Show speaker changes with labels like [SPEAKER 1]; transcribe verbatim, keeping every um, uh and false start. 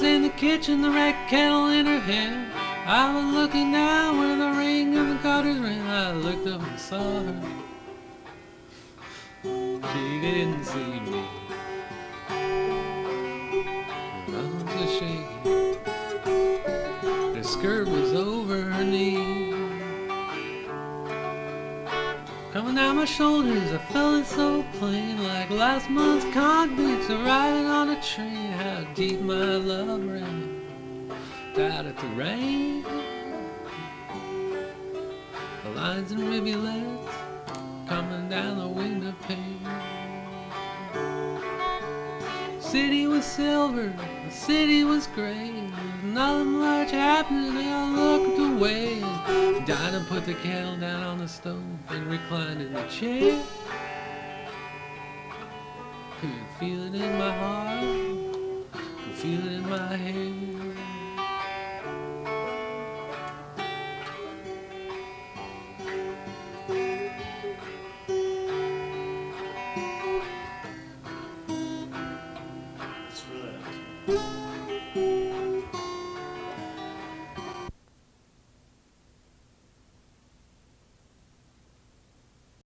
[SPEAKER 1] in the kitchen, the red kettle in her hand. I was looking down where the ring of the gutters ran. I looked up and saw her. She didn't see me. Her arms were shaking. Her skirt was over her knee. Coming down my shoulders, I felt it so plain, like last month's convicts arriving on a train. How deep my love ran, died at the rain. The lines and rivulets coming down the window pane. City was silver, the city was gray. There's nothing much happening, I looked away. Dinah put the kettle down on the stove and reclined in the chair. Could you feel it in my heart? Could you feel it in my hair?